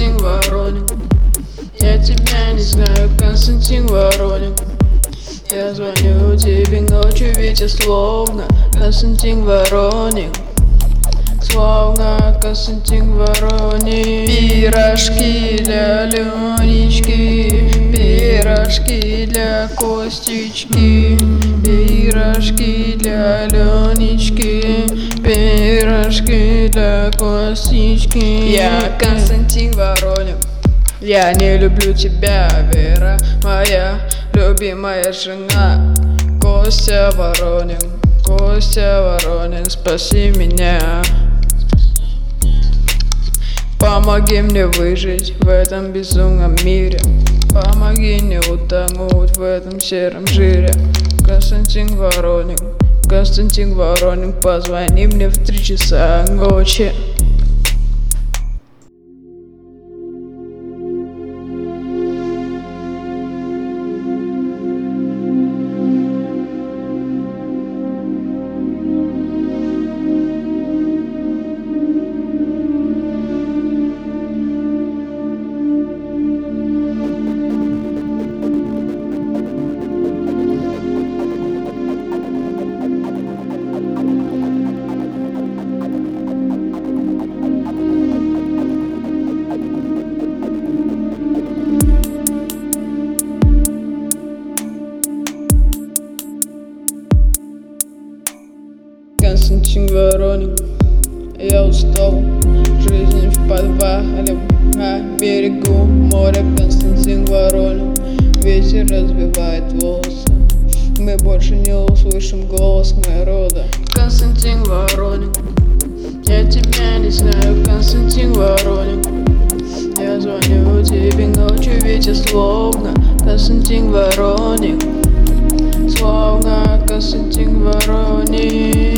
Константин Воронин. Я тебя не знаю, Константин Воронин. Я звоню тебе ночью, ведь словно Константин Воронин. Словно Константин Воронин. Пирожки для Ленечки, пирожки для Костечки, пирожки для Ленечки, пирожки для Костечки. Я Константин Воронин. Я не люблю тебя, Вера, моя любимая жена. Костя Воронин, Костя Воронин, спаси меня. Помоги мне выжить в этом безумном мире. Помоги не утонуть в этом сером жире. Константин Воронин, Константин Воронин, позвони мне в 3 часа ночи. Константин Воронин. Я устал жизнь в подвале на берегу моря. Константин Воронин. Ветер развивает волосы, мы больше не услышим голос народа. Константин Воронин. Я тебя не знаю, Константин Воронин. Я звоню тебе ночью, ведь словно Константин Воронин. Словно Константин Воронин.